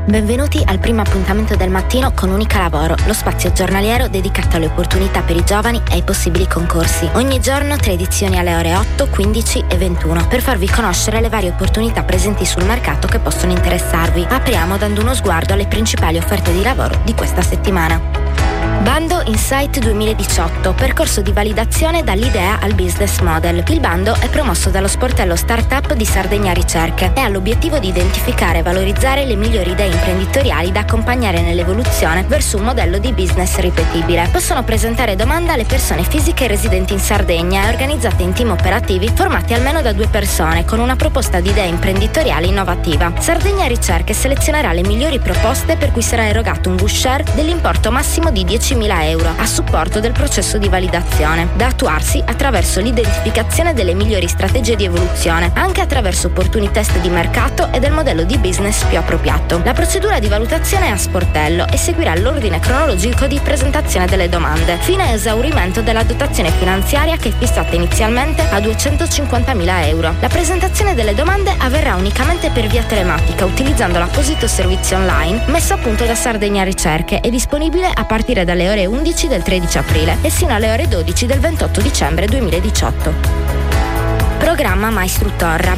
Benvenuti al primo appuntamento del mattino con Unica Lavoro, lo spazio giornaliero dedicato alle opportunità per i giovani e ai possibili concorsi. Ogni giorno 3 edizioni alle ore 8, 15 e 21 per farvi conoscere le varie opportunità presenti sul mercato che possono interessarvi. Apriamo dando uno sguardo alle principali offerte di lavoro di questa settimana. Bando Insight 2018, percorso di validazione dall'idea al business model. Il bando è promosso dallo sportello Startup di Sardegna Ricerche e ha l'obiettivo di identificare e valorizzare le migliori idee imprenditoriali da accompagnare nell'evoluzione verso un modello di business ripetibile. Possono presentare domanda le persone fisiche residenti in Sardegna e organizzate in team operativi formati almeno da 2 persone con una proposta di idea imprenditoriale innovativa. Sardegna Ricerche selezionerà le migliori proposte per cui sarà erogato un share dell'importo massimo di 10.000 euro a supporto del processo di validazione, da attuarsi attraverso l'identificazione delle migliori strategie di evoluzione, anche attraverso opportuni test di mercato e del modello di business più appropriato. La procedura di valutazione è a sportello e seguirà l'ordine cronologico di presentazione delle domande, fino a esaurimento della dotazione finanziaria che è fissata inizialmente a 250.000 euro. La presentazione delle domande avverrà unicamente per via telematica, utilizzando l'apposito servizio online messo a punto da Sardegna Ricerche e disponibile a partire dalle ore 11 del 13 aprile e sino alle ore 12 del 28 dicembre 2018. Programma Maistruttorra,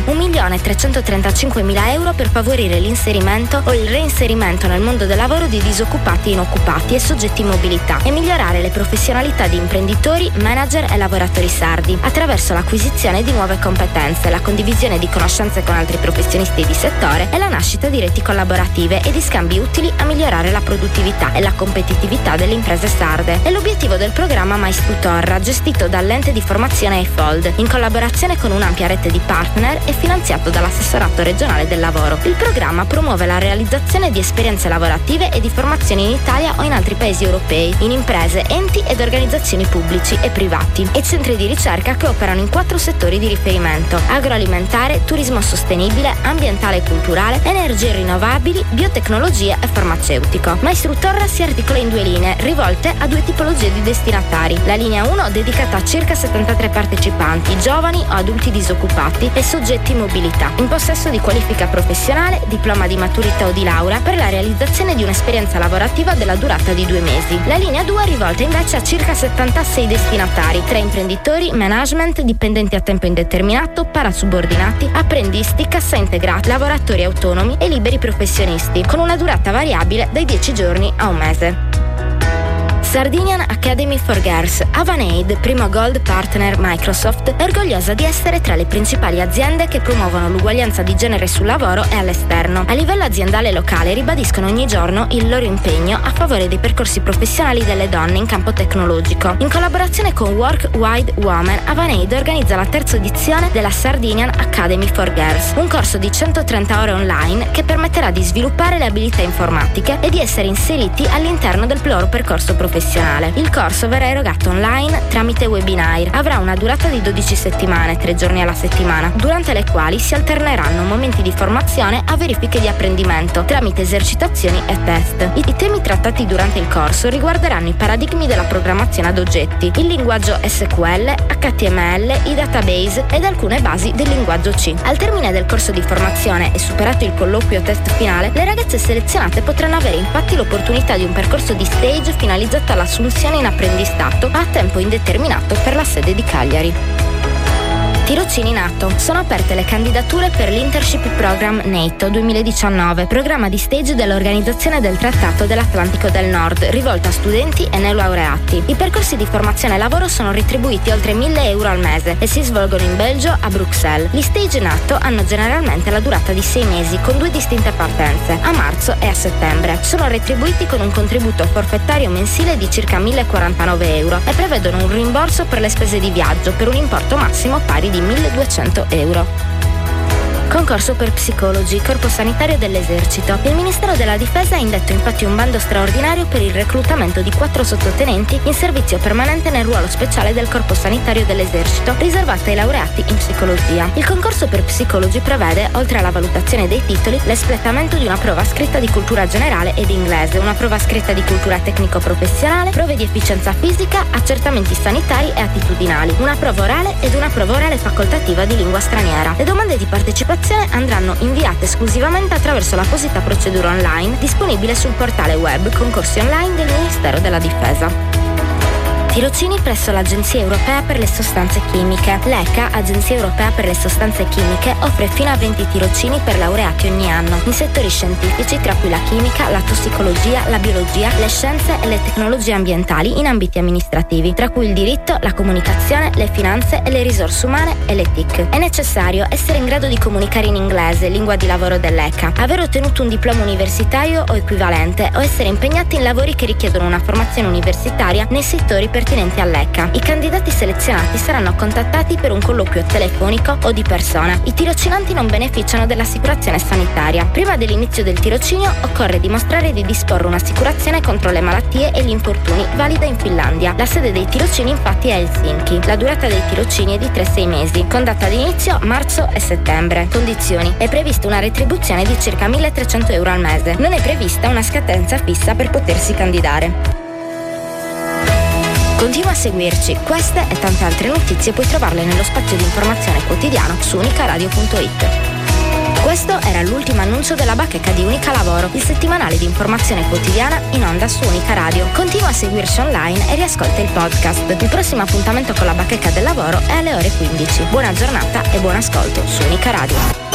1.335.000 euro per favorire l'inserimento o il reinserimento nel mondo del lavoro di disoccupati, inoccupati e soggetti in mobilità e migliorare le professionalità di imprenditori, manager e lavoratori sardi attraverso l'acquisizione di nuove competenze, la condivisione di conoscenze con altri professionisti di settore e la nascita di reti collaborative e di scambi utili a migliorare la produttività e la competitività delle imprese sarde. È l'obiettivo del programma Maistruttorra, gestito dall'ente di formazione EFOLD, in collaborazione con un'ampia rete di partner e finanziato dall'assessorato regionale del lavoro. Il programma promuove la realizzazione di esperienze lavorative e di formazione in Italia o in altri paesi europei, in imprese, enti ed organizzazioni pubblici e privati e centri di ricerca che operano in 4 settori di riferimento: agroalimentare, turismo sostenibile, ambientale e culturale, energie rinnovabili, biotecnologie e farmaceutico. Maistruttorra si articola in 2 linee rivolte a 2 tipologie di destinatari. La linea 1 dedicata a circa 73 partecipanti, giovani o adulti disoccupati e soggetti in mobilità, in possesso di qualifica professionale, diploma di maturità o di laurea per la realizzazione di un'esperienza lavorativa della durata di 2 mesi. La linea 2 è rivolta invece a circa 76 destinatari, tra imprenditori, management, dipendenti a tempo indeterminato, parasubordinati, apprendisti, cassa integrata, lavoratori autonomi e liberi professionisti, con una durata variabile dai 10 giorni a 1 mese. Sardinian Academy for Girls, Avaneid, primo Gold Partner Microsoft, è orgogliosa di essere tra le principali aziende che promuovono l'uguaglianza di genere sul lavoro e all'esterno. A livello aziendale e locale ribadiscono ogni giorno il loro impegno a favore dei percorsi professionali delle donne in campo tecnologico. In collaborazione con Work Wide Women, Avaneid organizza la 3ª edizione della Sardinian Academy for Girls, un corso di 130 ore online che permetterà di sviluppare le abilità informatiche e di essere inseriti all'interno del loro percorso professionale. Il corso verrà erogato online tramite webinar. Avrà una durata di 12 settimane, 3 giorni alla settimana, durante le quali si alterneranno momenti di formazione a verifiche di apprendimento tramite esercitazioni e test. I temi trattati durante il corso riguarderanno i paradigmi della programmazione ad oggetti, il linguaggio SQL, HTML, i database ed alcune basi del linguaggio C. Al termine del corso di formazione e superato il colloquio test finale, le ragazze selezionate potranno avere infatti l'opportunità di un percorso di stage finalizzato all'assunzione in apprendistato a tempo indeterminato per la sede di Cagliari. Tirocini NATO. Sono aperte le candidature per l'Internship Program NATO 2019, programma di stage dell'Organizzazione del Trattato dell'Atlantico del Nord, rivolta a studenti e neolaureati. I percorsi di formazione e lavoro sono retribuiti oltre 1.000 euro al mese e si svolgono in Belgio, a Bruxelles. Gli stage NATO hanno generalmente la durata di 6 mesi con 2 distinte partenze, a marzo e a settembre. Sono retribuiti con un contributo forfettario mensile di circa 1.049 euro e prevedono un rimborso per le spese di viaggio per un importo massimo pari di 1.200 euro. Concorso per psicologi, Corpo Sanitario dell'Esercito. Il Ministero della Difesa ha indetto infatti un bando straordinario per il reclutamento di 4 sottotenenti in servizio permanente nel ruolo speciale del Corpo Sanitario dell'Esercito, riservato ai laureati in psicologia. Il concorso per psicologi prevede, oltre alla valutazione dei titoli, l'espletamento di una prova scritta di cultura generale ed inglese, una prova scritta di cultura tecnico-professionale, prove di efficienza fisica, accertamenti sanitari e attitudinali, una prova orale ed una prova orale facoltativa di lingua straniera. Le domande di partecipazione assicurazione andranno inviate esclusivamente attraverso l'apposita procedura online disponibile sul portale web Concorsi Online del Ministero della Difesa. Tirocini presso l'Agenzia Europea per le Sostanze Chimiche. L'ECA, Agenzia Europea per le Sostanze Chimiche, offre fino a 20 tirocini per laureati ogni anno, in settori scientifici tra cui la chimica, la tossicologia, la biologia, le scienze e le tecnologie ambientali in ambiti amministrativi, tra cui il diritto, la comunicazione, le finanze e le risorse umane e le TIC. È necessario essere in grado di comunicare in inglese, lingua di lavoro dell'ECA, aver ottenuto un diploma universitario o equivalente o essere impegnati in lavori che richiedono una formazione universitaria nei settori pertinenti all'ECA. I candidati selezionati saranno contattati per un colloquio telefonico o di persona. I tirocinanti non beneficiano dell'assicurazione sanitaria. Prima dell'inizio del tirocinio occorre dimostrare di disporre un'assicurazione contro le malattie e gli infortuni valida in Finlandia. La sede dei tirocini infatti è a Helsinki. La durata dei tirocini è di 3-6 mesi, con data di inizio marzo e settembre. Condizioni: è prevista una retribuzione di circa 1.300 euro al mese. Non è prevista una scadenza fissa per potersi candidare. Continua a seguirci, queste e tante altre notizie puoi trovarle nello spazio di informazione quotidiano su unicaradio.it. Questo era l'ultimo annuncio della bacheca di Unica Lavoro, il settimanale di informazione quotidiana in onda su Unica Radio. Continua a seguirci online e riascolta il podcast. Il prossimo appuntamento con la bacheca del lavoro è alle ore 15. Buona giornata e buon ascolto su Unica Radio.